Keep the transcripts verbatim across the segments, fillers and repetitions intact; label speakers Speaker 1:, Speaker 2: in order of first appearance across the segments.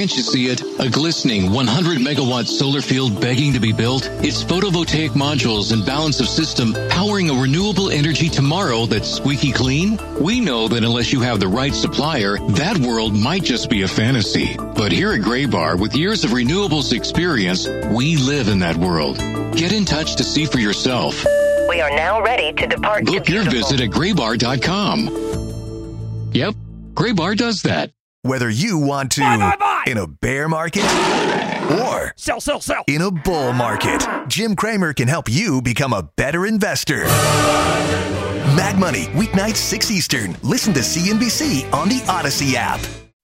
Speaker 1: Can't you see it? A glistening one hundred megawatt solar field begging to be built? It's photovoltaic modules and balance of system powering a renewable energy tomorrow that's squeaky clean? We know that unless you have the right supplier, that world might just be a fantasy. But here at Graybar, with years of renewables experience, we live in that world. Get in touch to see for yourself.
Speaker 2: We are now ready to depart.
Speaker 1: Book your visit at graybar dot com. Yep, Graybar does that.
Speaker 3: Whether you want to
Speaker 4: buy, buy, buy.
Speaker 3: in a bear market or
Speaker 4: sell, sell, sell.
Speaker 3: in a bull market, Jim Cramer can help you become a better investor. Mad Money, weeknights six Eastern. Listen to C N B C on the Odyssey app.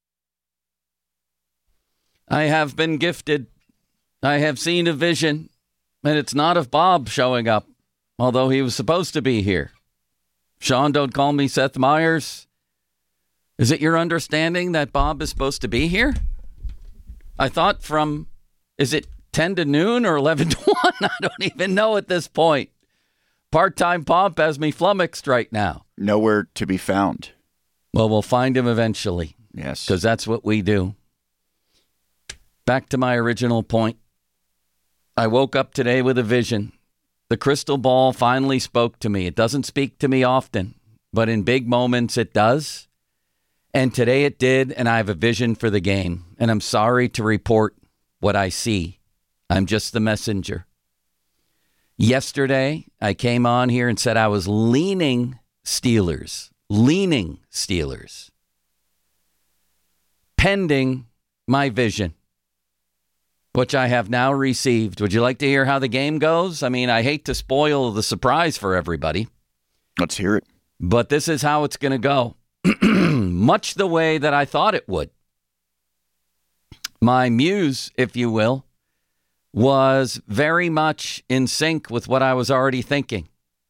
Speaker 5: I have been gifted. I have seen a vision, and it's not of Bob showing up, although he was supposed to be here. Sean, don't call me Seth Meyers. Is it your understanding that Bob is supposed to be here? I thought from, is it ten to noon or eleven to one? I don't even know at this point. Part-time Pomp has me flummoxed right now.
Speaker 6: Nowhere to be found.
Speaker 5: Well, we'll find him eventually.
Speaker 6: Yes.
Speaker 5: Because that's what we do. Back to my original point. I woke up today with a vision. The crystal ball finally spoke to me. It doesn't speak to me often, but in big moments it does. And today it did, and I have a vision for the game. And I'm sorry to report what I see. I'm just the messenger. Yesterday, I came on here and said I was leaning Steelers. Leaning Steelers. Pending my vision, which I have now received. Would you like to hear how the game goes? I mean, I hate to spoil the surprise for everybody.
Speaker 6: Let's hear it.
Speaker 5: But this is how it's going to go. Much the way that I thought it would. My muse, if you will, was very much in sync with what I was already thinking.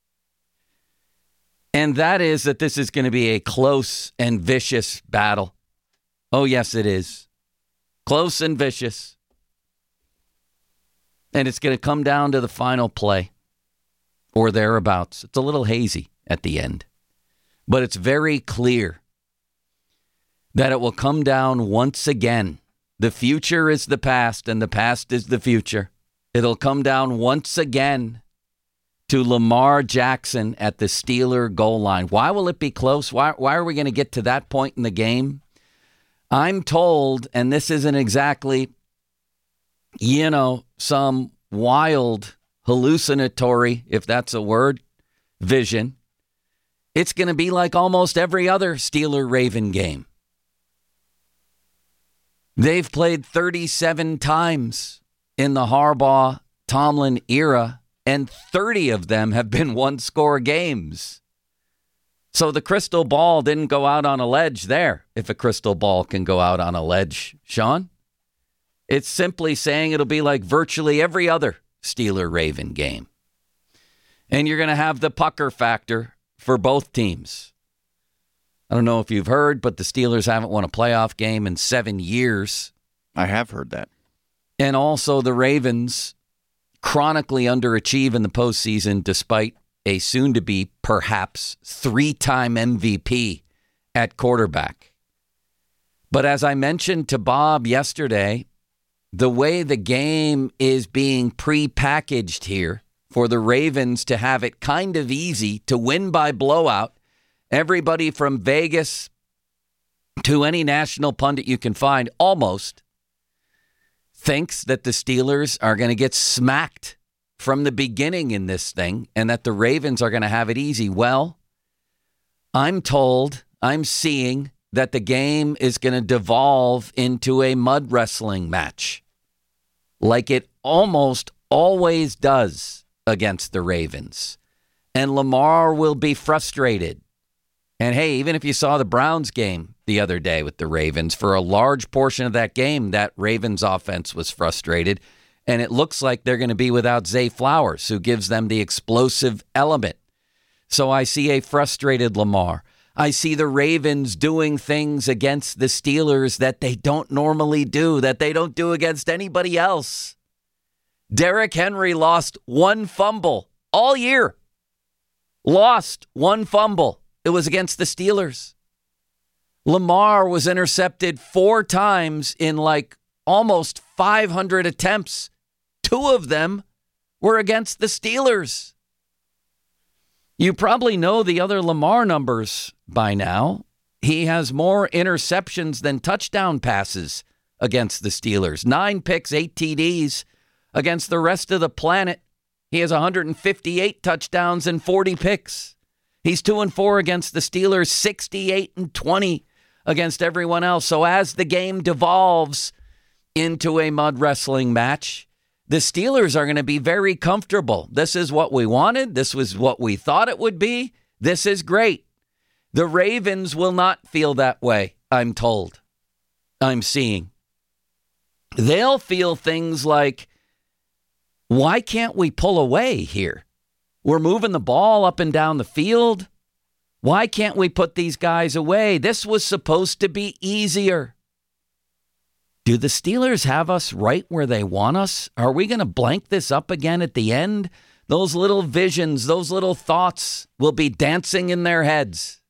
Speaker 5: And that is that this is going to be a close and vicious battle. Oh, yes, it is. Close and vicious. And it's going to come down to the final play or thereabouts. It's a little hazy at the end. But it's very clear that it will come down once again. The future is the past and the past is the future. It'll come down once again to Lamar Jackson at the Steeler goal line. Why will it be close? Why, why are we going to get to that point in the game? I'm told, and this isn't exactly, you know, some wild hallucinatory, if that's a word, vision. It's going to be like almost every other Steeler-Raven game. They've played thirty-seven times in the Harbaugh-Tomlin era, and thirty of them have been one-score games. So the crystal ball didn't go out on a ledge there, if a crystal ball can go out on a ledge, Sean. It's simply saying it'll be like virtually every other Steeler-Raven game. And you're going to have the pucker factor for both teams. I don't know if you've heard, but the Steelers haven't won a playoff game in seven years.
Speaker 6: I have heard that.
Speaker 5: And also the Ravens chronically underachieve in the postseason despite a soon-to-be, perhaps, three-time M V P at quarterback. But as I mentioned to Bob yesterday, the way the game is being pre-packaged here for the Ravens to have it kind of easy to win by blowout, everybody from Vegas to any national pundit you can find almost thinks that the Steelers are going to get smacked from the beginning in this thing and that the Ravens are going to have it easy. Well, I'm told, I'm seeing that the game is going to devolve into a mud wrestling match like it almost always does against the Ravens. And Lamar will be frustrated. And hey, even if you saw the Browns game the other day with the Ravens, for a large portion of that game, that Ravens offense was frustrated. And it looks like they're going to be without Zay Flowers, who gives them the explosive element. So I see a frustrated Lamar. I see the Ravens doing things against the Steelers that they don't normally do, that they don't do against anybody else. Derrick Henry lost one fumble all year. Lost one fumble. It was against the Steelers. Lamar was intercepted four times in like almost five hundred attempts. Two of them were against the Steelers. You probably know the other Lamar numbers by now. He has more interceptions than touchdown passes against the Steelers. Nine picks, eight T Ds. Against the rest of the planet, he has one hundred fifty-eight touchdowns and forty picks. He's two and four against the Steelers, sixty-eight and twenty against everyone else. So as the game devolves into a mud wrestling match, the Steelers are going to be very comfortable. This is what we wanted. This was what we thought it would be. This is great. The Ravens will not feel that way, I'm told. I'm seeing. They'll feel things like, why can't we pull away here? We're moving the ball up and down the field. Why can't we put these guys away? This was supposed to be easier. Do the Steelers have us right where they want us? Are we going to blank this up again at the end? Those little visions, those little thoughts will be dancing in their heads.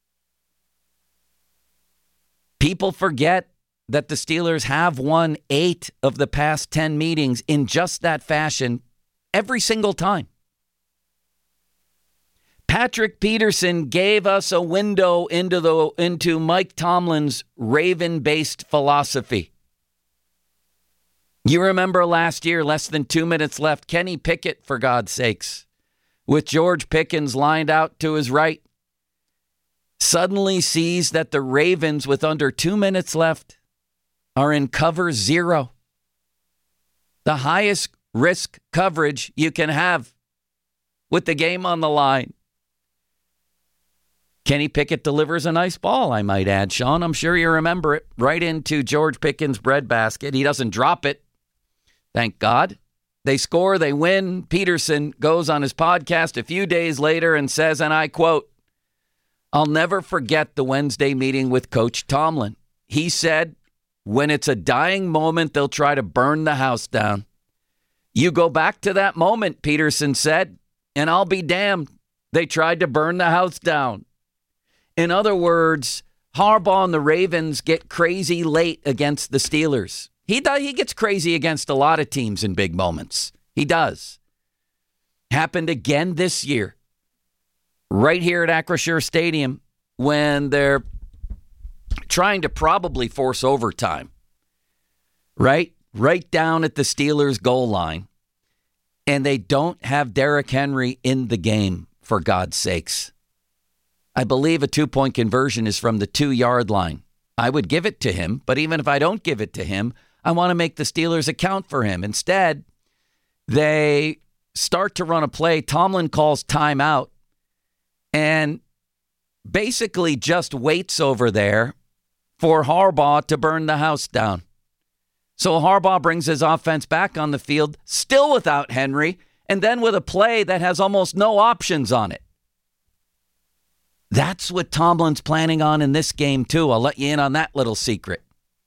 Speaker 5: People forget that the Steelers have won eight of the past ten meetings in just that fashion every single time. Patrick Peterson gave us a window into the into Mike Tomlin's Raven-based philosophy. You remember last year, less than two minutes left, Kenny Pickett, for God's sakes, with George Pickens lined out to his right, suddenly sees that the Ravens, with under two minutes left, are in cover zero. The highest risk coverage you can have with the game on the line. Kenny Pickett delivers a nice ball, I might add, Sean. I'm sure you remember it. Right into George Pickens' breadbasket. He doesn't drop it. Thank God. They score, they win. Peterson goes on his podcast a few days later and says, and I quote, "I'll never forget the Wednesday meeting with Coach Tomlin. He said, when it's a dying moment, they'll try to burn the house down. You go back to that moment," Peterson said, "and I'll be damned. They tried to burn the house down." In other words, Harbaugh and the Ravens get crazy late against the Steelers. He does, he gets crazy against a lot of teams in big moments. He does. Happened again this year, right here at Acrisure Stadium, when they're trying to probably force overtime. Right? Right down at the Steelers' goal line. And they don't have Derrick Henry in the game, for God's sakes. I believe a two-point conversion is from the two-yard line. I would give it to him, but even if I don't give it to him, I want to make the Steelers account for him. Instead, they start to run a play. Tomlin calls timeout and basically just waits over there for Harbaugh to burn the house down. So Harbaugh brings his offense back on the field, still without Henry, and then with a play that has almost no options on it. That's what Tomlin's planning on in this game, too. I'll let you in on that little secret.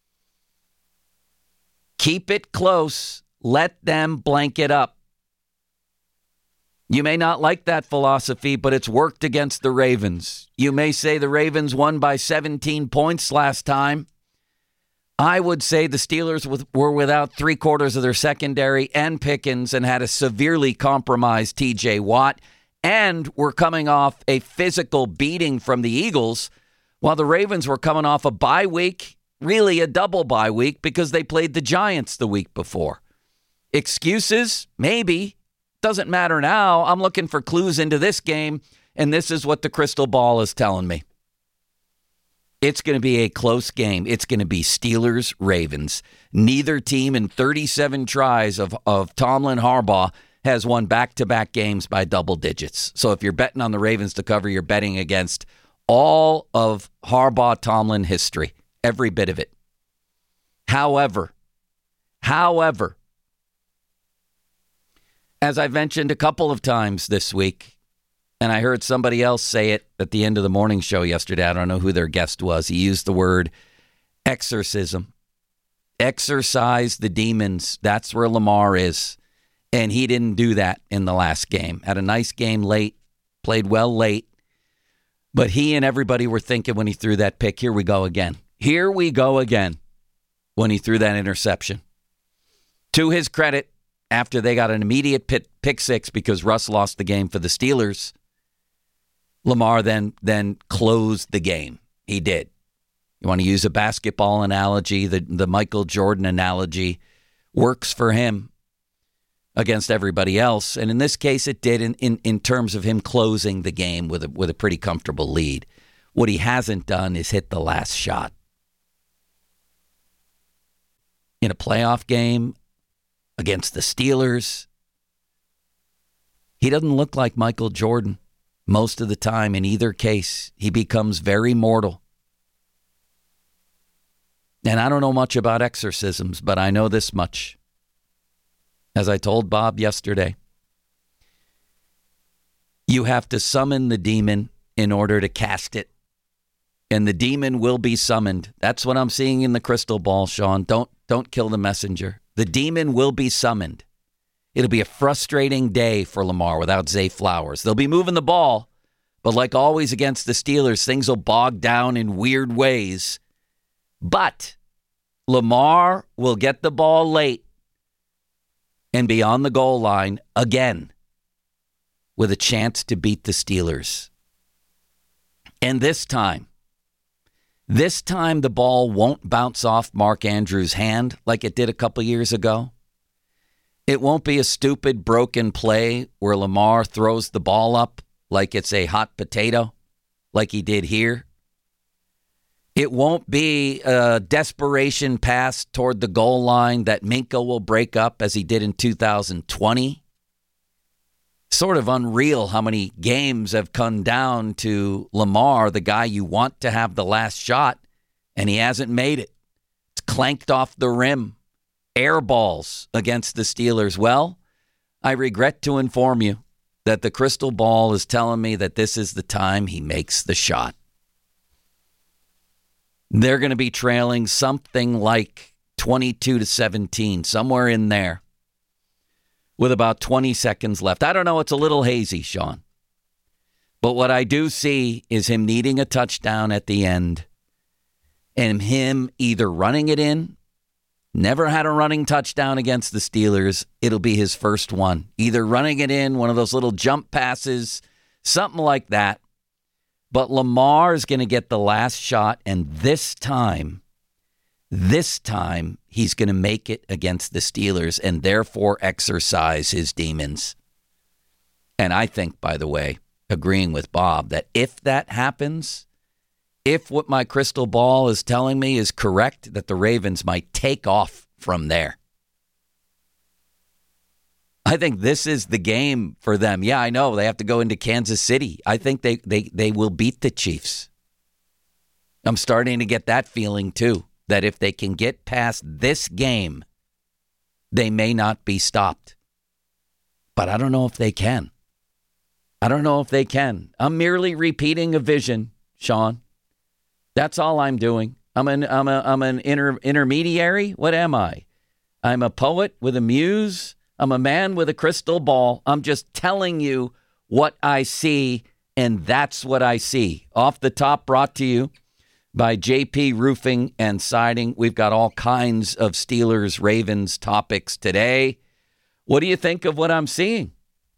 Speaker 5: Keep it close. Let them blank it up. You may not like that philosophy, but it's worked against the Ravens. You may say the Ravens won by seventeen points last time. I would say the Steelers were without three quarters of their secondary and Pickens and had a severely compromised T J Watt. And were coming off a physical beating from the Eagles, while the Ravens were coming off a bye week, really a double bye week, because they played the Giants the week before. Excuses? Maybe. Doesn't matter now. I'm looking for clues into this game, and this is what the crystal ball is telling me. It's going to be a close game. It's going to be Steelers-Ravens. Neither team in thirty-seven tries of, of Tomlin Harbaugh has won back-to-back games by double digits. So if you're betting on the Ravens to cover, you're betting against all of Harbaugh-Tomlin history, every bit of it. However, however, as I've mentioned a couple of times this week, and I heard somebody else say it at the end of the morning show yesterday, I don't know who their guest was, he used the word exorcism. Exorcise the demons. That's where Lamar is. And he didn't do that in the last game. Had a nice game late, played well late. But he and everybody were thinking when he threw that pick, here we go again. Here we go again. when he threw that interception. To his credit, after they got an immediate pit, pick six because Russ lost the game for the Steelers, Lamar then, then closed the game. He did. You want to use a basketball analogy, the, the Michael Jordan analogy works for him against everybody else. And in this case, it did in, in, in terms of him closing the game with a, with a pretty comfortable lead. What he hasn't done is hit the last shot. In a playoff game against the Steelers, he doesn't look like Michael Jordan most of the time. In either case, he becomes very mortal. And I don't know much about exorcisms, but I know this much. As I told Bob yesterday, you have to summon the demon in order to cast it. And the demon will be summoned. That's what I'm seeing in the crystal ball, Sean. Don't don't kill the messenger. The demon will be summoned. It'll be a frustrating day for Lamar without Zay Flowers. They'll be moving the ball, but like always against the Steelers, things will bog down in weird ways. But Lamar will get the ball late and be on the goal line again with a chance to beat the Steelers. And this time, This time the ball won't bounce off Mark Andrews' hand like it did a couple years ago. It won't be a stupid broken play where Lamar throws the ball up like it's a hot potato, like he did here. It won't be a desperation pass toward the goal line that Minka will break up as he did in two thousand twenty. Sort of unreal how many games have come down to Lamar, the guy you want to have the last shot, and he hasn't made it. It's clanked off the rim. Air balls against the Steelers. Well, I regret to inform you that the crystal ball is telling me that this is the time he makes the shot. They're going to be trailing something like twenty-two to seventeen, somewhere in there, with about twenty seconds left. I don't know. It's a little hazy, Sean. But what I do see is him needing a touchdown at the end and him either running it in. Never had a running touchdown against the Steelers. It'll be his first one. Either running it in, one of those little jump passes, something like that. But Lamar is going to get the last shot, and this time, this time, he's going to make it against the Steelers and therefore exercise his demons. And I think, by the way, agreeing with Bob, that if that happens, if what my crystal ball is telling me is correct, that the Ravens might take off from there. I think this is the game for them. Yeah, I know they have to go into Kansas City. I think they, they, they will beat the Chiefs. I'm starting to get that feeling too, that if they can get past this game, they may not be stopped. But I don't know if they can. I don't know if they can. I'm merely repeating a vision, Sean. That's all I'm doing. I'm an I'm a I'm an inter, intermediary. What am I? I'm a poet with a muse. I'm a man with a crystal ball. I'm just telling you what I see, and that's what I see. Off the Top, brought to you by J P Roofing and Siding. We've got all kinds of Steelers, Ravens topics today. What do you think of what I'm seeing?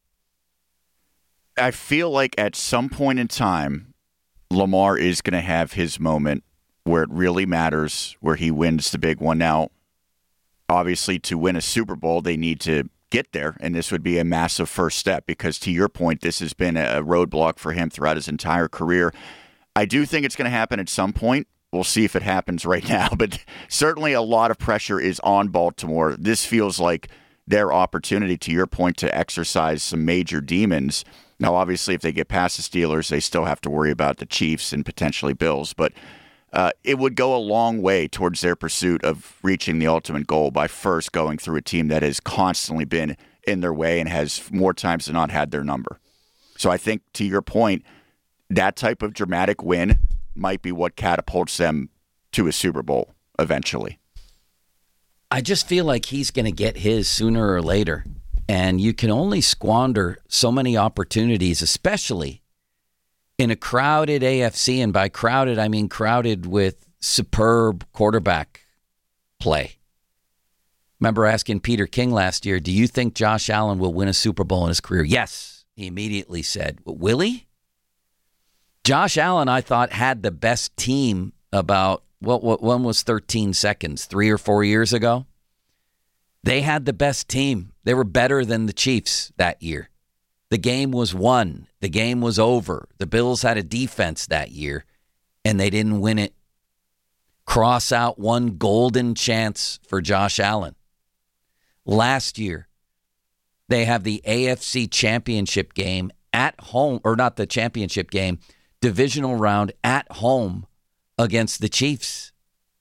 Speaker 6: I feel like at some point in time, Lamar is going to have his moment where it really matters, where he wins the big one. Now, obviously, to win a Super Bowl, they need to get there, and this would be a massive first step because, to your point, this has been a roadblock for him throughout his entire career. I do think it's going to happen at some point. We'll see if it happens right now, but certainly a lot of pressure is on Baltimore. This feels like their opportunity, to your point, to exercise some major demons. Now, obviously, if they get past the Steelers, they still have to worry about the Chiefs and potentially Bills, but uh, it would go a long way towards their pursuit of reaching the ultimate goal by first going through a team that has constantly been in their way and has more times than not had their number. So I think, to your point, that type of dramatic win might be what catapults them to a Super Bowl eventually.
Speaker 5: I just feel like he's going to get his sooner or later. And you can only squander so many opportunities, especially in a crowded A F C. And by crowded, I mean crowded with superb quarterback play. Remember asking Peter King last year, do you think Josh Allen will win a Super Bowl in his career? Yes, he immediately said. Will he? Josh Allen, I thought, had the best team about, what, what one was thirteen seconds, three or four years ago? They had the best team. They were better than the Chiefs that year. The game was won. The game was over. The Bills had a defense that year, and they didn't win it. Cross out one golden chance for Josh Allen. Last year, they have the A F C Championship game at home, or not the championship game, divisional round at home against the Chiefs.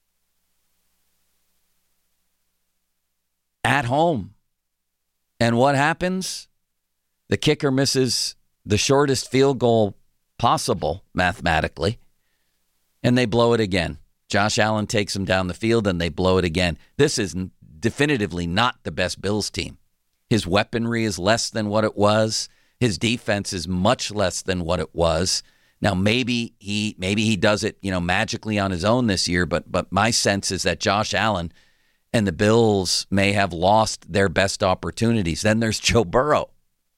Speaker 5: At home. And what happens? The kicker misses the shortest field goal possible, mathematically, and they blow it again. Josh Allen takes them down the field, and they blow it again. This is definitively not the best Bills team. His weaponry is less than what it was. His defense is much less than what it was. Now, maybe he maybe he does it, you know, magically on his own this year, but but my sense is that Josh Allen and the Bills may have lost their best opportunities. Then there's Joe Burrow.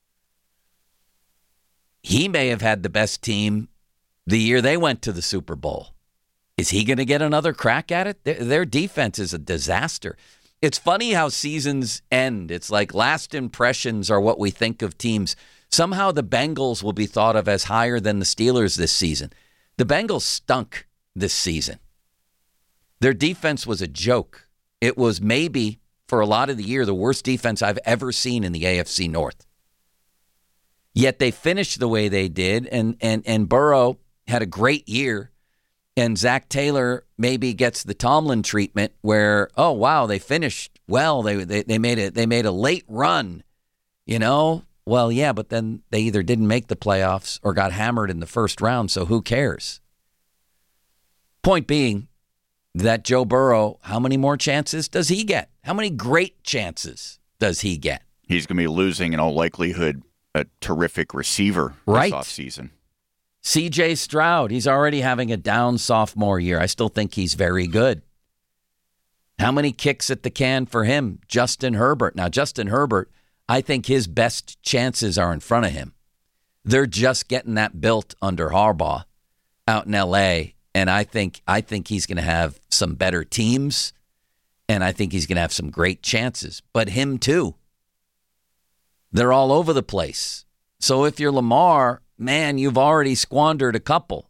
Speaker 5: He may have had the best team the year they went to the Super Bowl. Is he going to get another crack at it? Their, their defense is a disaster. It's funny how seasons end. It's like last impressions are what we think of teams. Somehow the Bengals will be thought of as higher than the Steelers this season. The Bengals stunk this season. Their defense was a joke. It was maybe, for a lot of the year, the worst defense I've ever seen in the A F C North. Yet they finished the way they did, and and and Burrow had a great year, and Zach Taylor maybe gets the Tomlin treatment where, oh wow, they finished well. They they they made a they made a late run, you know. Well, yeah, but then they either didn't make the playoffs or got hammered in the first round. So who cares? Point being that Joe Burrow, how many more chances does he get? How many great chances does he get?
Speaker 6: He's going to be losing, in all likelihood, a terrific receiver
Speaker 5: right.
Speaker 6: this offseason.
Speaker 5: C J Stroud, he's already having a down sophomore year. I still think he's very good. How many kicks at the can for him? Justin Herbert. Now, Justin Herbert, I think his best chances are in front of him. They're just getting that built under Harbaugh out in L A, and I think I think he's going to have some better teams, and I think he's going to have some great chances. But him too. They're all over the place. So if you're Lamar, man, you've already squandered a couple.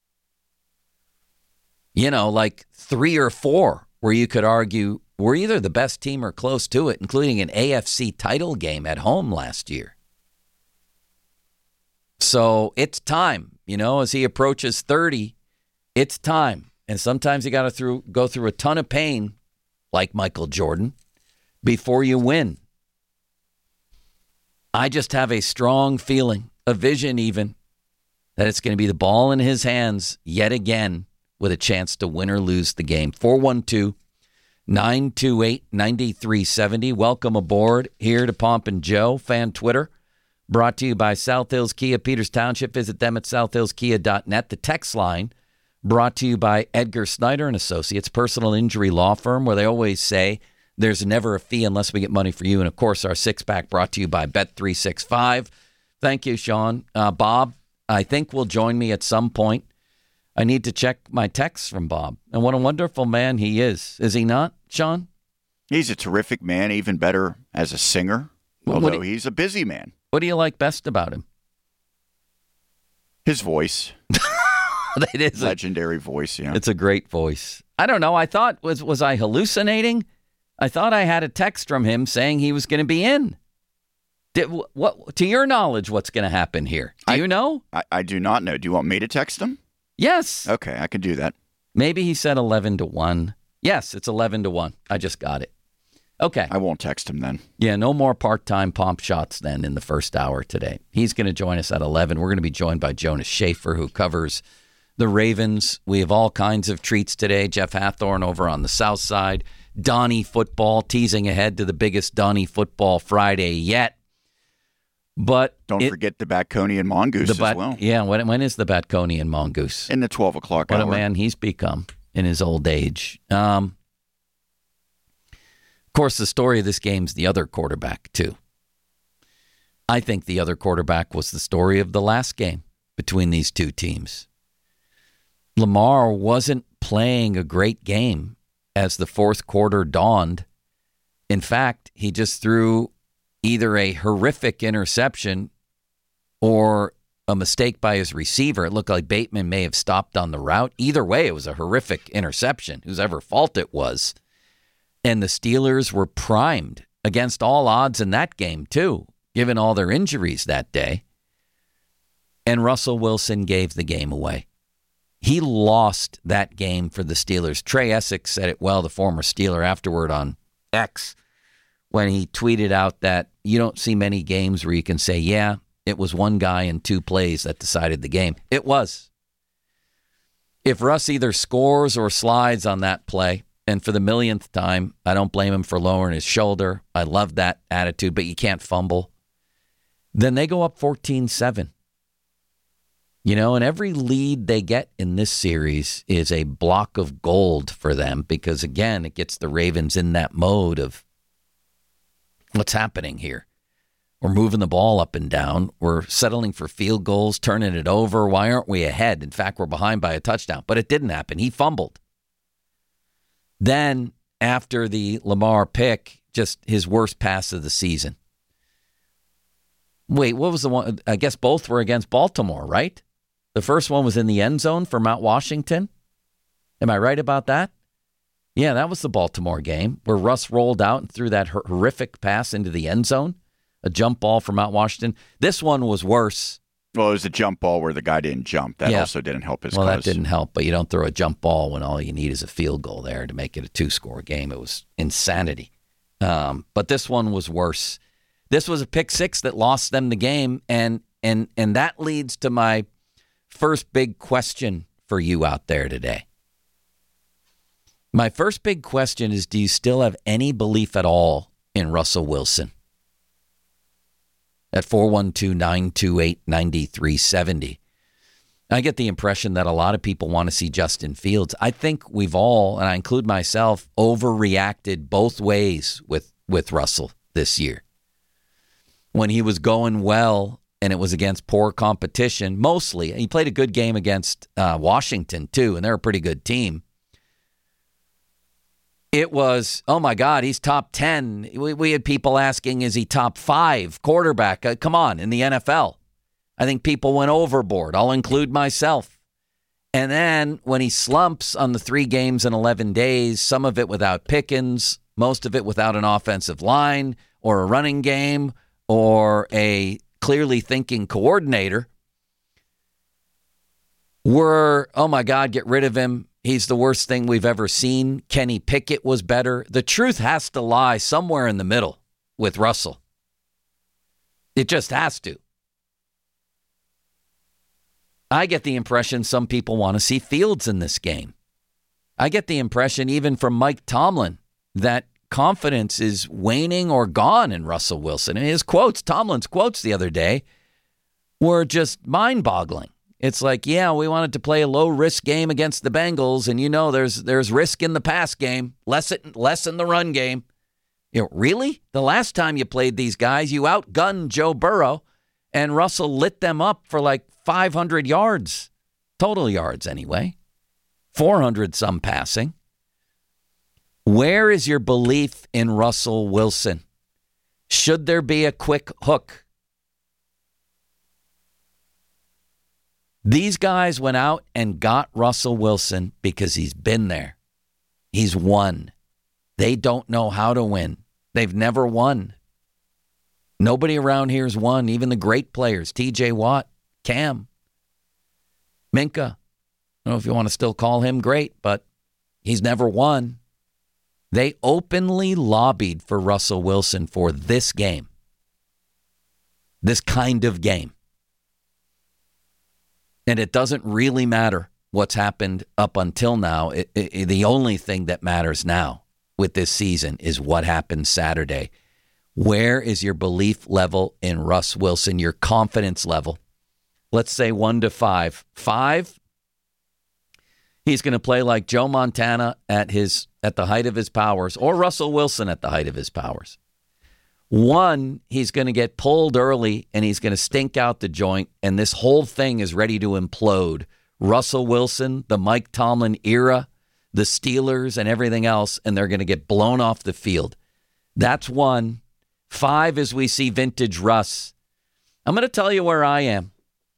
Speaker 5: You know, like three or four where you could argue we're either the best team or close to it, including an A F C title game at home last year. So it's time, you know, as he approaches thirty, it's time. And sometimes you got to through go through a ton of pain, like Michael Jordan, before you win. I just have a strong feeling, a vision even, that it's going to be the ball in his hands yet again with a chance to win or lose the game. four one two, nine two eight, nine three seven zero. Welcome aboard here to Pomp and Joe, fan Twitter. Brought to you by South Hills Kia, Peters Township. Visit them at south hills kia dot net. The text line brought to you by Edgar Snyder and Associates, personal injury law firm, where they always say there's never a fee unless we get money for you. And, of course, our six-pack brought to you by Bet three sixty-five. Thank you, Sean. Uh, Bob, I think, will join me at some point. I need to check my texts from Bob. And what a wonderful man he is. Is he not, Sean?
Speaker 6: He's a terrific man, even better as a singer,
Speaker 5: What-
Speaker 6: although
Speaker 5: what do-
Speaker 6: he's a busy man.
Speaker 5: What do you like best about him?
Speaker 6: His voice.
Speaker 5: It is a,
Speaker 6: Legendary voice, yeah.
Speaker 5: it's a great voice. I don't know. I thought, was was I hallucinating? I thought I had a text from him saying he was going to be in. Did, what, to your knowledge, what's going to happen here? Do
Speaker 6: I-
Speaker 5: you know?
Speaker 6: I, I do not know. Do you want me to text him?
Speaker 5: Yes.
Speaker 6: Okay, I can do that.
Speaker 5: Maybe he said eleven to one. Yes, it's eleven to one. I just got it. Okay.
Speaker 6: I won't text him then.
Speaker 5: Yeah, no more part-time pomp shots then in the first hour today. He's going to join us at eleven. We're going to be joined by Jonas Schaefer, who covers the Ravens. We have all kinds of treats today. Jeff Hathorn over on the south side. Donnie football, teasing ahead to the biggest Donnie football Friday yet. But
Speaker 6: Don't
Speaker 5: it,
Speaker 6: forget the Batconian Mongoose
Speaker 5: the
Speaker 6: as
Speaker 5: Bat-
Speaker 6: well.
Speaker 5: Yeah, when, when is the Batconian Mongoose?
Speaker 6: In the twelve o'clock
Speaker 5: What
Speaker 6: hour.
Speaker 5: a man he's become in his old age. Um, course, the story of this game's the other quarterback, too. I think the other quarterback was the story of the last game between these two teams. Lamar wasn't playing a great game as the fourth quarter dawned. In fact, he just threw either a horrific interception or a mistake by his receiver. It looked like Bateman may have stopped on the route. Either way, it was a horrific interception, whosever fault it was. And the Steelers were primed against all odds in that game, too, given all their injuries that day. And Russell Wilson gave the game away. He lost that game for the Steelers. Trey Essex said it well, the former Steeler, afterward on X, when he tweeted out that you don't see many games where you can say, yeah, it was one guy in two plays that decided the game. It was. If Russ either scores or slides on that play, and for the millionth time, I don't blame him for lowering his shoulder. I love that attitude, but you can't fumble. Then they go up fourteen seven. You know, and every lead they get in this series is a block of gold for them because, again, it gets the Ravens in that mode of what's happening here. We're moving the ball up and down. We're settling for field goals, turning it over. Why aren't we ahead? In fact, we're behind by a touchdown. But it didn't happen. He fumbled. Then, after the Lamar pick, just his worst pass of the season. Wait, what was the one? I guess both were against Baltimore, right? The first one was in the end zone for Mount Washington. Am I right about that? Yeah, that was the Baltimore game where Russ rolled out and threw that horrific pass into the end zone, a jump ball for Mount Washington. This one was worse.
Speaker 6: Well, it was a jump ball where the guy didn't jump. That yeah. also didn't help his
Speaker 5: well,
Speaker 6: cause.
Speaker 5: That didn't help, but you don't throw a jump ball when all you need is a field goal there to make it a two-score game. It was insanity. Um, but this one was worse. This was a pick six that lost them the game, and and and that leads to my first big question for you out there today. My first big question is, do you still have any belief at all in Russell Wilson? At four one two, nine two eight, nine three seven zero. I get the impression that a lot of people want to see Justin Fields. I think we've all, and I include myself, overreacted both ways with, with Russell this year. When he was going well, and it was against poor competition, mostly. He played a good game against uh, Washington, too, and they're a pretty good team. It was, oh, my God, he's top ten. We, we had people asking, is he top five quarterback? Uh, come on, in the N F L. I think people went overboard. I'll include myself. And then when he slumps on the three games in eleven days, some of it without Pickens, most of it without an offensive line or a running game or a clearly thinking coordinator, we're, oh my God, get rid of him. He's the worst thing we've ever seen. Kenny Pickett was better. The truth has to lie somewhere in the middle with Russell. It just has to. I get the impression some people want to see Fields in this game. I get the impression even from Mike Tomlin that confidence is waning or gone in Russell Wilson. And his quotes, Tomlin's quotes the other day, were just mind-boggling. It's like, yeah, we wanted to play a low-risk game against the Bengals, and you know there's there's risk in the pass game, less, it, less in the run game. You know, really? The last time you played these guys, you outgunned Joe Burrow, and Russell lit them up for like five hundred yards, total yards anyway, four hundred some passing. Where is your belief in Russell Wilson? Should there be a quick hook? These guys went out and got Russell Wilson because he's been there. He's won. They don't know how to win. They've never won. Nobody around here's won, even the great players, T J Watt, Cam, Minka. I don't know if you want to still call him great, but he's never won. They openly lobbied for Russell Wilson for this game, this kind of game. And it doesn't really matter what's happened up until now. It, it, the only thing that matters now with this season is what happens Saturday. Where is your belief level in Russ Wilson, your confidence level? Let's say one to five. Five, he's going to play like Joe Montana at his at the height of his powers, or Russell Wilson at the height of his powers. One, he's going to get pulled early and he's going to stink out the joint, and this whole thing is ready to implode. Russell Wilson, the Mike Tomlin era, the Steelers, and everything else, and they're going to get blown off the field. That's one. Five is we see vintage Russ. I'm going to tell you where I am.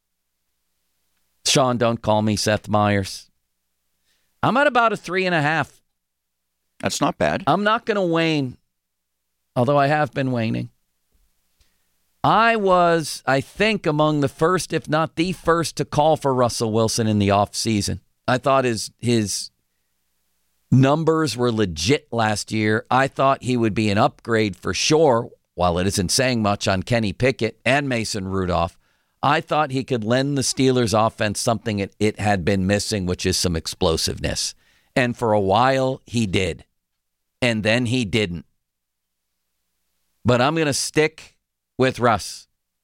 Speaker 5: Sean, don't call me Seth Meyers. I'm at about a three and a half.
Speaker 6: That's not bad.
Speaker 5: I'm not going to wane, although I have been waning. I was, I think, among the first, if not the first, to call for Russell Wilson in the offseason. I thought his his numbers were legit last year. I thought he would be an upgrade for sure, while it isn't saying much on Kenny Pickett and Mason Rudolph. I thought he could lend the Steelers' offense something it, it had been missing, which is some explosiveness. And for a while, he did. And then he didn't. But I'm going to stick with Russ.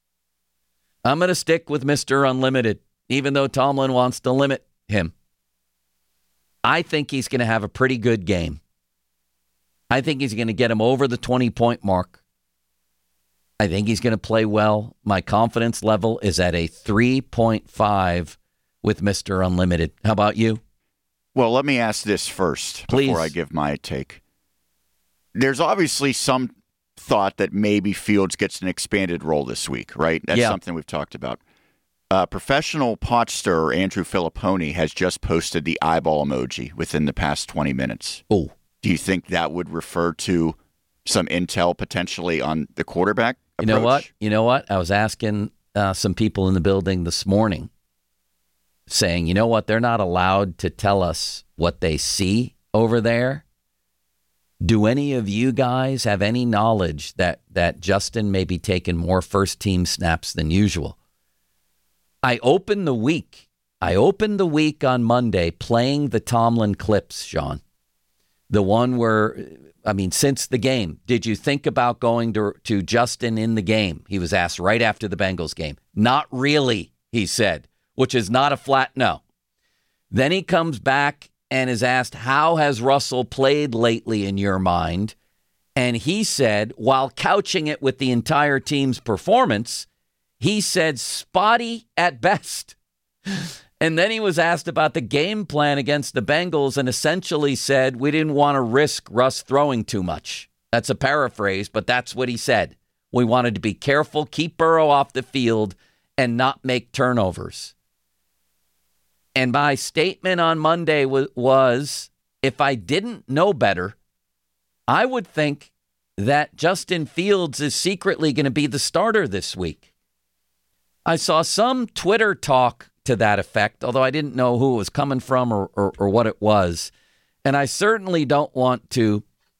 Speaker 5: I'm going to stick with Mister Unlimited, even though Tomlin wants to limit him. I think he's going to have a pretty good game. I think he's going to get him over the twenty-point mark. I think he's going to play well. My confidence level is at a three point five with Mister Unlimited. How about you?
Speaker 6: Well, let me ask this first
Speaker 5: Please.
Speaker 6: Before I give my take. There's obviously some thought that maybe Fields gets an expanded role this week, right? That's
Speaker 5: yeah.
Speaker 6: something we've talked about. Uh, professional pot stirrer Andrew Filipponi has just posted the eyeball emoji within the past twenty minutes.
Speaker 5: Oh,
Speaker 6: do you think that would refer to some intel potentially on the quarterback approach?
Speaker 5: You know what? You know what? I was asking uh, some people in the building this morning saying, you know what? They're not allowed to tell us what they see over there. Do any of you guys have any knowledge that, that Justin may be taking more first-team snaps than usual? I opened the week. I opened the week on Monday playing the Tomlin clips, Sean. The one where, I mean, since the game, did you think about going to, to Justin in the game? He was asked right after the Bengals game. Not really, he said, which is not a flat no. Then he comes back and is asked, how has Russell played lately in your mind? And he said, while couching it with the entire team's performance, he said, spotty at best. And then he was asked about the game plan against the Bengals and essentially said, we didn't want to risk Russ throwing too much. That's a paraphrase, but that's what he said. We wanted to be careful, keep Burrow off the field, and not make turnovers. And my statement on Monday w- was, if I didn't know better, I would think that Justin Fields is secretly going to be the starter this week. I saw some Twitter talk to that effect, although I didn't know who it was coming from or, or, or what it was. And I certainly don't want to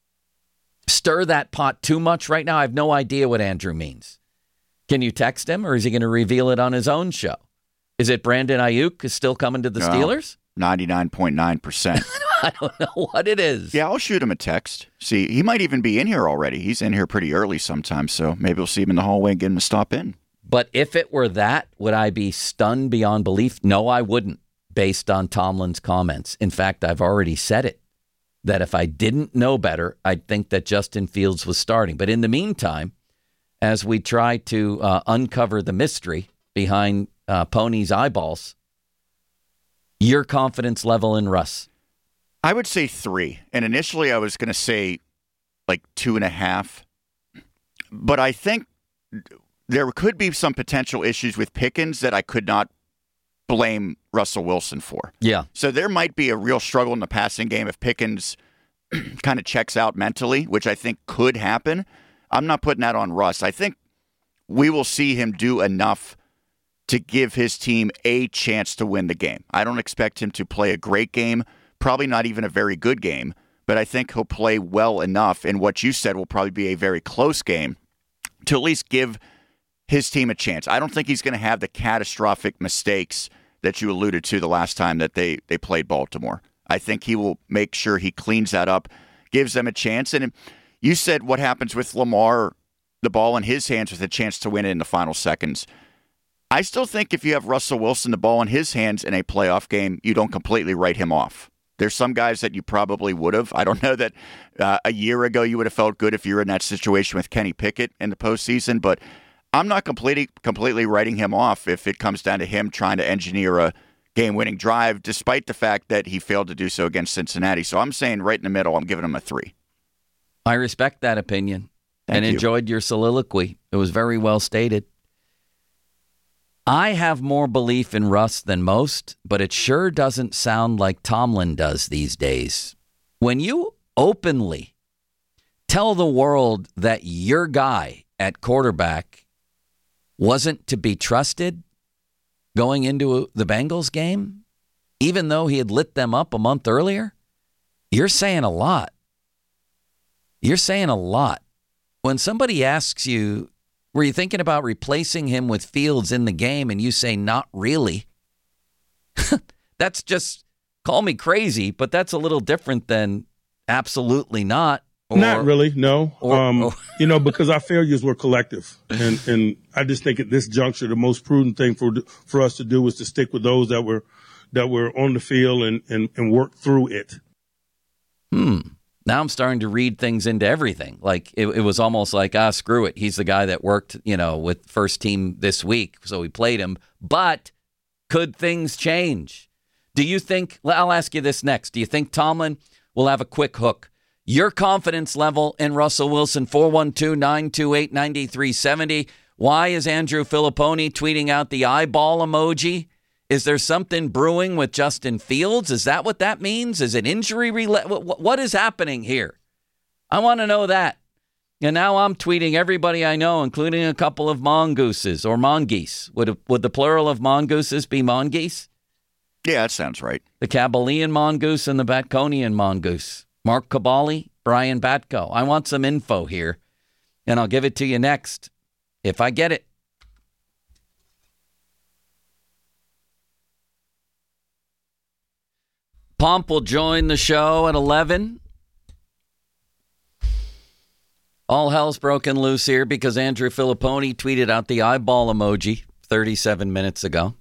Speaker 5: stir that pot too much right now. I have no idea what Andrew means. Can you text him, or is he going to reveal it on his own show? Is it Brandon Ayuk is still coming to the
Speaker 6: no,
Speaker 5: Steelers?
Speaker 6: ninety-nine point nine percent.
Speaker 5: I don't know what it is.
Speaker 6: Yeah, I'll shoot him a text. See, he might even be in here already. He's in here pretty early sometimes, so maybe we'll see him in the hallway and get him to stop in.
Speaker 5: But if it were that, would I be stunned beyond belief? No, I wouldn't, based on Tomlin's comments. In fact, I've already said it, that if I didn't know better, I'd think that Justin Fields was starting. But in the meantime, as we try to uh, uncover the mystery behind uh, Pony's eyeballs, your confidence level in Russ?
Speaker 6: I would say three. And initially I was going to say like two and a half. But I think there could be some potential issues with Pickens that I could not blame Russell Wilson for.
Speaker 5: Yeah.
Speaker 6: So there might be a real struggle in the passing game if Pickens kind of checks out mentally, which I think could happen. I'm not putting that on Russ. I think we will see him do enough to give his team a chance to win the game. I don't expect him to play a great game, probably not even a very good game, but I think he'll play well enough in what you said will probably be a very close game to at least give his team a chance. I don't think he's going to have the catastrophic mistakes that you alluded to the last time that they, they played Baltimore. I think he will make sure he cleans that up, gives them a chance. And you said what happens with Lamar, the ball in his hands with a chance to win it in the final seconds. I still think if you have Russell Wilson, the ball in his hands in a playoff game, you don't completely write him off. There's some guys that you probably would have. I don't know that uh, a year ago you would have felt good if you were in that situation with Kenny Pickett in the postseason, but I'm not completely completely writing him off if it comes down to him trying to engineer a game-winning drive, despite the fact that he failed to do so against Cincinnati. So I'm saying right in the middle, I'm giving him a three.
Speaker 5: I respect that opinion.
Speaker 6: Thank
Speaker 5: and
Speaker 6: you.
Speaker 5: Enjoyed your soliloquy. It was very well stated. I have more belief in Russ than most, but it sure doesn't sound like Tomlin does these days. When you openly tell the world that your guy at quarterback wasn't to be trusted going into the Bengals game, even though he had lit them up a month earlier, you're saying a lot. You're saying a lot. When somebody asks you, were you thinking about replacing him with Fields in the game, and you say, not really, that's just, call me crazy, but that's a little different than absolutely not. Or,
Speaker 4: not really, no.
Speaker 5: Or,
Speaker 4: um,
Speaker 5: or,
Speaker 4: you know, because our failures were collective. And and I just think at this juncture, the most prudent thing for for us to do was to stick with those that were that were on the field and, and, and work through it.
Speaker 5: Hmm. Now I'm starting to read things into everything. Like it, it was almost like, ah, screw it. He's the guy that worked, you know, with first team this week, so we played him. But could things change? Do you think, I'll ask you this next. Do you think Tomlin will have a quick hook? Your confidence level in Russell Wilson, four one two, nine two eight, nine three seven zero. Why is Andrew Filipponi tweeting out the eyeball emoji? Is there something brewing with Justin Fields? Is that what that means? Is it injury related? What is happening here? I want to know that. And now I'm tweeting everybody I know, including a couple of mongooses or mongoose. Would, would the plural of mongooses be mongoose?
Speaker 6: Yeah, that sounds right.
Speaker 5: The Kabbalian mongoose and the Batconian mongoose. Mark Cabali, Brian Batko. I want some info here, and I'll give it to you next if I get it. Pomp will join the show at eleven. All hell's broken loose here because Andrew Filipponi tweeted out the eyeball emoji thirty-seven minutes ago.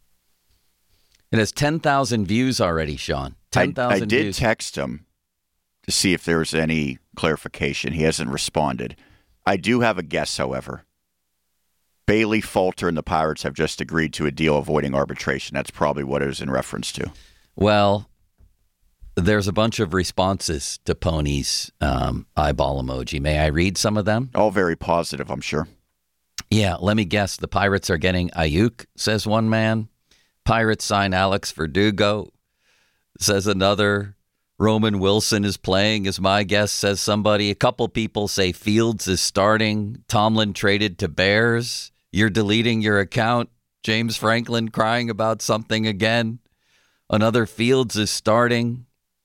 Speaker 5: It has ten thousand views already, Sean. ten thousand views.
Speaker 6: I did text him to see if there was any clarification. He hasn't responded. I do have a guess, however. Bailey, Falter, and the Pirates have just agreed to a deal avoiding arbitration. That's probably what it was in reference to.
Speaker 5: Well, there's a bunch of responses to Pony's um, eyeball emoji. May I read some of them?
Speaker 6: All very positive, I'm sure.
Speaker 5: Yeah, let me guess. The Pirates are getting Ayuk, says one man. Pirates sign Alex Verdugo, says another. Roman Wilson is playing, is my guess, says somebody. A couple people say Fields is starting. Tomlin traded to Bears. You're deleting your account. James Franklin crying about something again. Another Fields is starting.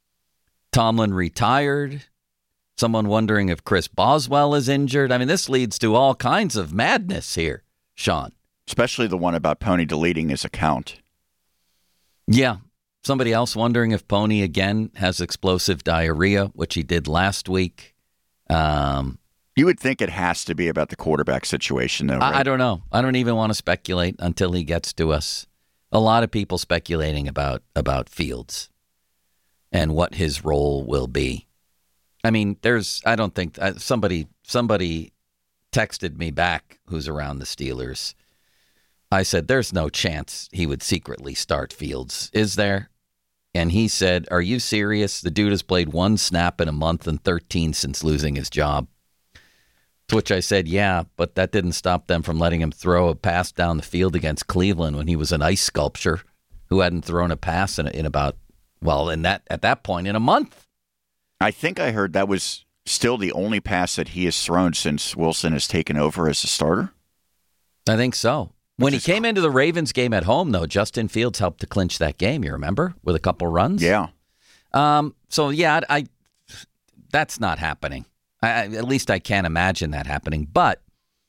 Speaker 5: Tomlin retired. Someone wondering if Chris Boswell is injured. I mean, this leads to all kinds of madness here, Sean.
Speaker 6: Especially the one about Pony deleting his account.
Speaker 5: Yeah. Somebody else wondering if Pony again has explosive diarrhea, which he did last week. Um,
Speaker 6: you would think it has to be about the quarterback situation, though, right?
Speaker 5: I, I don't know. I don't even want to speculate until he gets to us. A lot of people speculating about, about Fields and what his role will be. I mean, there's, I don't think, uh, somebody, somebody texted me back who's around the Steelers. I said, there's no chance he would secretly start Fields, is there? And he said, are you serious? The dude has played one snap in a month and thirteen since losing his job. To which I said, yeah, but that didn't stop them from letting him throw a pass down the field against Cleveland when he was an ice sculpture who hadn't thrown a pass in, in about, well, in that at that point, in a month.
Speaker 6: I think I heard that was still the only pass that he has thrown since Wilson has taken over as a starter.
Speaker 5: I think so. When he came into the Ravens game at home, though, Justin Fields helped to clinch that game, you remember, with a couple runs?
Speaker 6: Yeah.
Speaker 5: Um, so, yeah, I, that's not happening. I, at least I can't imagine that happening. But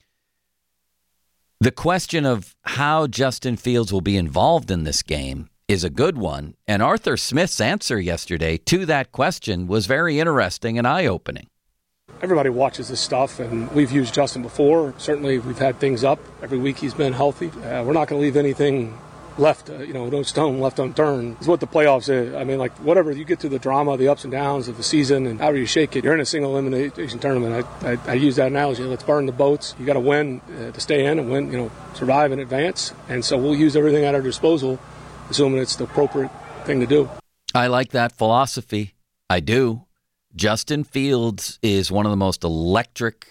Speaker 5: the question of how Justin Fields will be involved in this game is a good one. And Arthur Smith's answer yesterday to that question was very interesting and eye-opening.
Speaker 7: Everybody watches this stuff, and we've used Justin before. Certainly, we've had things up. Every week he's been healthy. Uh, we're not going to leave anything left, uh, you know, no stone left unturned. It's what the playoffs is. I mean, like, whatever, you get through the drama, the ups and downs of the season, and however you shake it, you're in a single elimination tournament. I, I, I use that analogy. Let's burn the boats. You got to win uh, to stay in and win, you know, survive and advance. And so we'll use everything at our disposal, assuming it's the appropriate thing to do.
Speaker 5: I like that philosophy. I do. Justin Fields is one of the most electric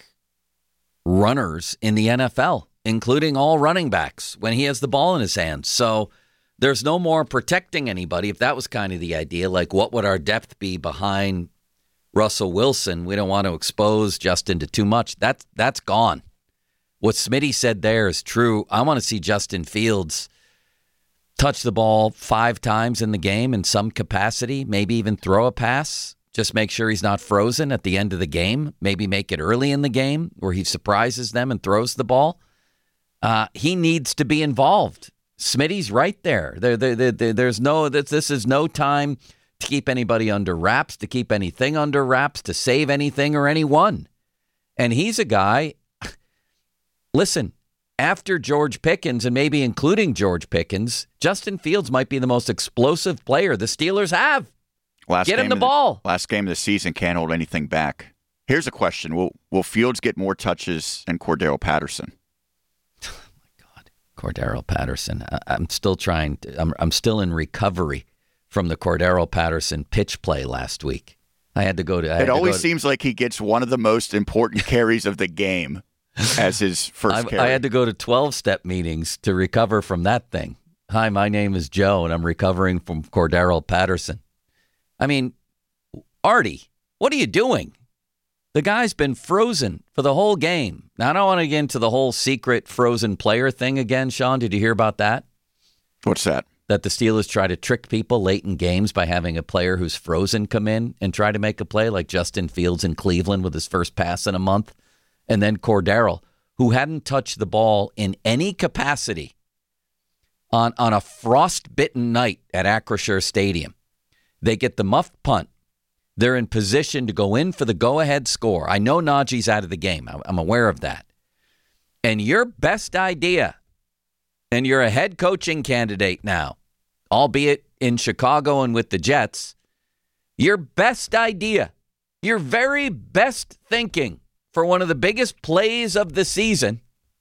Speaker 5: runners in the N F L, including all running backs when he has the ball in his hands. So there's no more protecting anybody. If that was kind of the idea, like what would our depth be behind Russell Wilson? We don't want to expose Justin to too much. That's, that's gone. What Smitty said there is true. I want to see Justin Fields touch the ball five times in the game in some capacity, maybe even throw a pass. Just make sure he's not frozen at the end of the game. Maybe make it early in the game where he surprises them and throws the ball. Uh, he needs to be involved. Smitty's right there. There, there, there, there there's no. This, this is no time to keep anybody under wraps, to keep anything under wraps, to save anything or anyone. And he's a guy. Listen, after George Pickens, and maybe including George Pickens, Justin Fields might be the most explosive player the Steelers have.
Speaker 6: Last
Speaker 5: Get him the
Speaker 6: of
Speaker 5: ball.
Speaker 6: Last game of the season, can't hold anything back. Here's a question. Will will Fields get more touches than Cordero Patterson?
Speaker 5: Oh, my God. Cordero Patterson. I, I'm still trying. To, I'm, I'm still in recovery from the Cordero Patterson pitch play last week. I had to go to... I
Speaker 6: it always
Speaker 5: to,
Speaker 6: seems like he gets one of the most important carries of the game as his first
Speaker 5: I,
Speaker 6: carry.
Speaker 5: I had to go to twelve-step meetings to recover from that thing. Hi, my name is Joe, and I'm recovering from Cordero Patterson. I mean, Artie, what are you doing? The guy's been frozen for the whole game. Now, I don't want to get into the whole secret frozen player thing again, Sean. Did you hear about that?
Speaker 6: What's that?
Speaker 5: That the Steelers try to trick people late in games by having a player who's frozen come in and try to make a play, like Justin Fields in Cleveland with his first pass in a month. And then Cordero, who hadn't touched the ball in any capacity on, on a frost-bitten night at Acrisure Stadium. They get the muffed punt. They're in position to go in for the go-ahead score. I know Najee's out of the game. I'm aware of that. And your best idea, and you're a head coaching candidate now, albeit in Chicago and with the Jets, your best idea, your very best thinking for one of the biggest plays of the season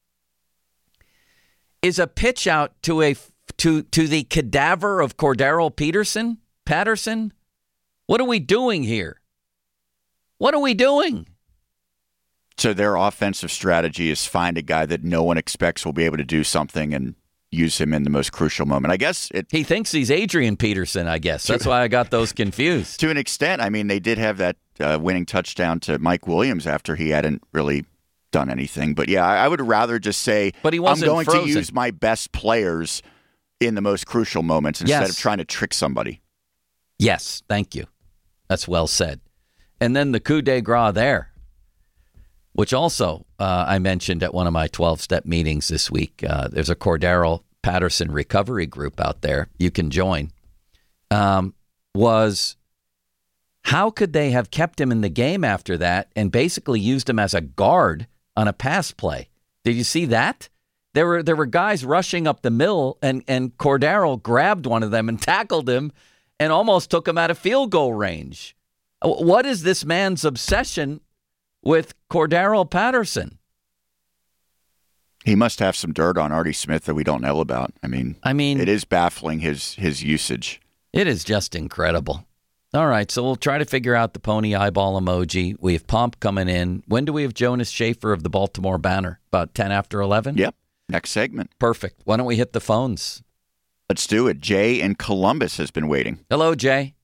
Speaker 5: is a pitch out to a to to the cadaver of Cordero Peterson. Patterson, what are we doing here? What are we doing?
Speaker 6: So their offensive strategy is find a guy that no one expects will be able to do something and use him in the most crucial moment. I guess it,
Speaker 5: he thinks he's Adrian Peterson, I guess. That's why I got those confused.
Speaker 6: To an extent, I mean, they did have that uh, winning touchdown to Mike Williams after he hadn't really done anything. But yeah, I, I would rather just say,
Speaker 5: but he wasn't
Speaker 6: I'm going
Speaker 5: frozen.
Speaker 6: to use my best players in the most crucial moments instead
Speaker 5: yes.
Speaker 6: of trying to trick somebody.
Speaker 5: Yes, thank you. That's well said. And then the coup de grace there, which also uh, I mentioned at one of my twelve-step meetings this week. Uh, there's a Cordero Patterson recovery group out there you can join, um, was how could they have kept him in the game after that and basically used him as a guard on a pass play? Did you see that? There were there were guys rushing up the middle, and, and Cordero grabbed one of them and tackled him and almost took him out of field goal range. What is this man's obsession with Cordero Patterson?
Speaker 6: He must have some dirt on Artie Smith that we don't know about. I mean,
Speaker 5: I mean,
Speaker 6: it is baffling his his usage.
Speaker 5: It is just incredible. All right, so we'll try to figure out the pony eyeball emoji. We have Pomp coming in. When do we have Jonas Schaefer of the Baltimore Banner? About ten after eleven?
Speaker 6: Yep. Next segment.
Speaker 5: Perfect. Why don't we hit the phones?
Speaker 6: Let's do it. Jay in Columbus has been waiting.
Speaker 5: Hello, Jay.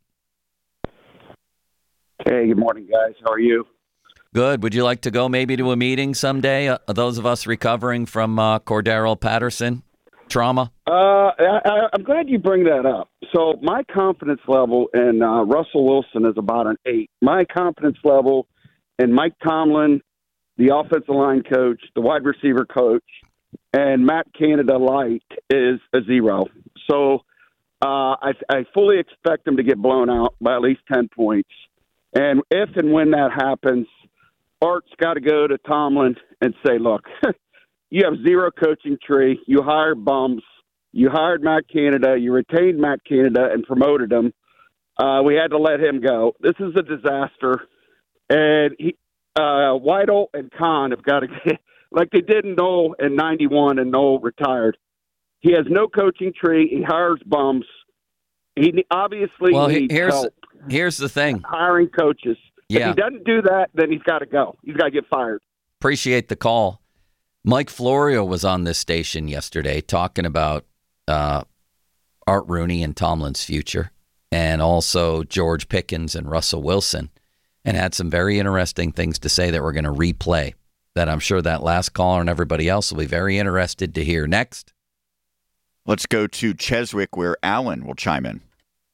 Speaker 8: Hey, good morning, guys. How are you?
Speaker 5: Good. Would you like to go maybe to a meeting someday? Uh, those of us recovering from uh, Cordero Patterson trauma?
Speaker 8: Uh, I, I'm glad you bring that up. So my confidence level in uh, Russell Wilson is about an eight. My confidence level in Mike Tomlin, the offensive line coach, the wide receiver coach, and Matt Canada Light is a zero. So uh, I, I fully expect them to get blown out by at least ten points. And if and when that happens, Art's got to go to Tomlin and say, look, you have zero coaching tree. You hire bums. You hired Matt Canada. You retained Matt Canada and promoted him. Uh, we had to let him go. This is a disaster. And he, uh, Weidel and Kahn have got to get, like they did in Noel in ninety-one, and Noel retired. He has no coaching tree. He hires bums. He obviously
Speaker 5: well,
Speaker 8: needs
Speaker 5: here's,
Speaker 8: help.
Speaker 5: Here's the thing.
Speaker 8: Hiring coaches.
Speaker 5: Yeah.
Speaker 8: If he doesn't do that, then he's got to go. He's got to get fired.
Speaker 5: Appreciate the call. Mike Florio was on this station yesterday talking about uh, Art Rooney and Tomlin's future, and also George Pickens and Russell Wilson, and had some very interesting things to say that we're going to replay that I'm sure that last caller and everybody else will be very interested to hear. Next.
Speaker 6: Let's go to Cheswick, where Alan will chime in.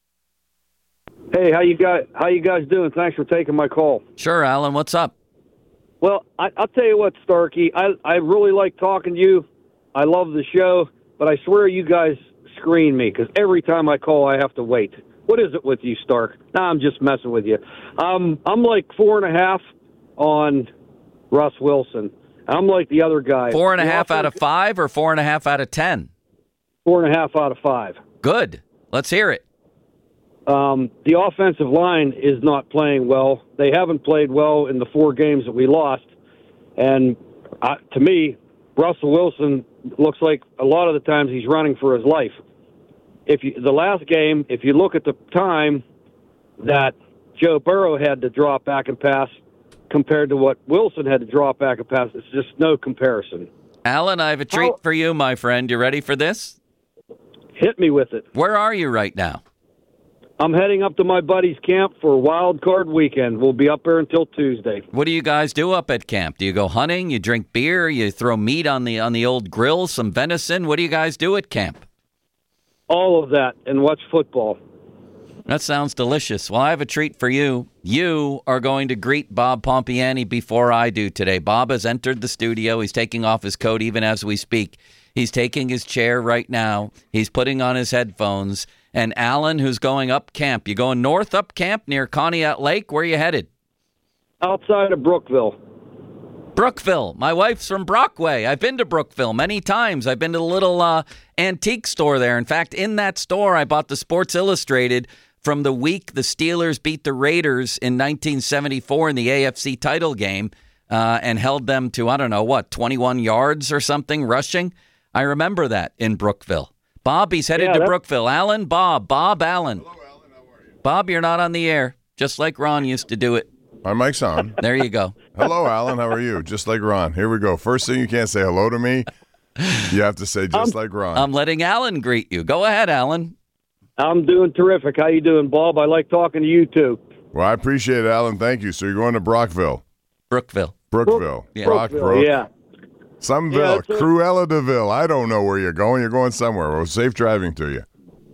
Speaker 9: Hey, how you guys? How you guys doing? Thanks for taking my call.
Speaker 5: Sure, Alan. What's up?
Speaker 9: Well, I, I'll tell you what, Starkey. I I really like talking to you. I love the show, but I swear you guys screen me because every time I call, I have to wait. What is it with you, Stark? Nah, I'm just messing with you. Um, I'm like four and a half on Russ Wilson. I'm like the other guy.
Speaker 5: Four and a
Speaker 9: the
Speaker 5: half
Speaker 9: offense,
Speaker 5: out of five, or four and a half out of ten?
Speaker 9: Four and a half out of five.
Speaker 5: Good. Let's hear it.
Speaker 9: Um, the offensive line is not playing well. They haven't played well in the four games that we lost. And uh, to me, Russell Wilson looks like a lot of the times he's running for his life. If you, the last game, if you look at the time that Joe Burrow had to drop back and pass compared to what Wilson had to drop back and pass, it's just no comparison.
Speaker 5: Alan, I have a treat
Speaker 9: How,
Speaker 5: for you, my friend. You ready for this?
Speaker 9: Hit me with it.
Speaker 5: Where are you right now?
Speaker 9: I'm heading up to my buddy's camp for Wild Card Weekend. We'll be up there until Tuesday.
Speaker 5: What do you guys do up at camp? Do you go hunting? You drink beer? You throw meat on the on the old grill? Some venison? What do you guys do at camp?
Speaker 9: All of that, and watch football.
Speaker 5: That sounds delicious. Well, I have a treat for you. You are going to greet Bob Pompiani before I do today. Bob has entered the studio. He's taking off his coat even as we speak. He's taking his chair right now. He's putting on his headphones. And Alan, who's going up camp. You going north up camp near Conneaut Lake? Where are you headed?
Speaker 9: Outside of Brookville.
Speaker 5: Brookville. My wife's from Brockway. I've been to Brookville many times. I've been to the little uh, antique store there. In fact, in that store, I bought the Sports Illustrated from the week the Steelers beat the Raiders in nineteen seventy-four in the A F C title game uh, and held them to, I don't know, what, twenty-one yards or something rushing? I remember that in Brookville. Bob, he's headed
Speaker 9: yeah,
Speaker 5: to Brookville. Alan, Bob, Bob, Alan.
Speaker 10: Hello, Alan. How are you?
Speaker 5: Bob, you're not on the air, just like Ron used to do it.
Speaker 10: My mic's on.
Speaker 5: There you go.
Speaker 10: Hello, Alan. How are you? Just like Ron. Here we go. First thing, you can't say hello to me. You have to say just
Speaker 9: I'm,
Speaker 10: like Ron.
Speaker 5: I'm letting Alan greet you. Go ahead, Alan.
Speaker 9: I'm doing terrific. How you doing, Bob? I like talking to you, too.
Speaker 10: Well, I appreciate it, Alan. Thank you. So you're going to Brockville.
Speaker 5: Brookville.
Speaker 10: Brookville.
Speaker 5: Yeah.
Speaker 10: Brock,
Speaker 9: Brookville,
Speaker 10: Brook.
Speaker 9: yeah.
Speaker 10: Someville.
Speaker 9: Yeah,
Speaker 10: Cruella de Ville. I don't know where you're going. You're going somewhere. Well, safe driving to you.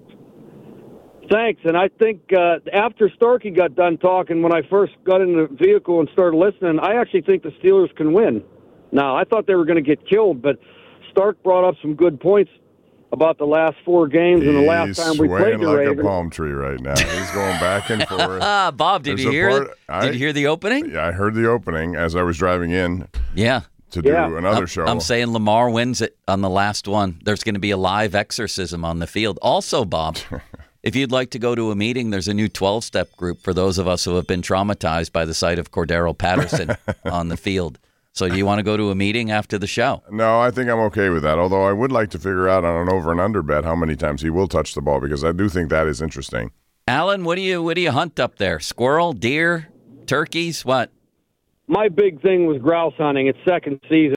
Speaker 9: Thanks. And I think uh, after Starkey got done talking, when I first got in the vehicle and started listening, I actually think the Steelers can win. Now, I thought they were going to get killed, but Stark brought up some good points about the last four games
Speaker 10: He's
Speaker 9: and the last time we played the
Speaker 10: swaying like
Speaker 9: Ravens.
Speaker 10: a palm tree right now. He's going back and forth.
Speaker 5: Ah, Bob, did
Speaker 10: There's
Speaker 5: you
Speaker 10: a
Speaker 5: hear
Speaker 10: part-
Speaker 5: it?
Speaker 10: I-
Speaker 5: Did you hear the opening?
Speaker 10: Yeah, I heard the opening as I was driving in
Speaker 5: Yeah.
Speaker 10: to do
Speaker 9: Yeah.
Speaker 10: another
Speaker 5: I'm,
Speaker 10: show.
Speaker 5: I'm saying Lamar wins it on the last one. There's going to be a live exorcism on the field. Also, Bob, if you'd like to go to a meeting, there's a new twelve-step group for those of us who have been traumatized by the sight of Cordero Patterson on the field. So do you want to go to a meeting after the show?
Speaker 10: No, I think I'm okay with that. Although I would like to figure out on an over and under bet how many times he will touch the ball, because I do think that is interesting.
Speaker 5: Alan, what do you what do you hunt up there? Squirrel, deer, turkeys, what?
Speaker 9: My big thing was grouse hunting. It's second season.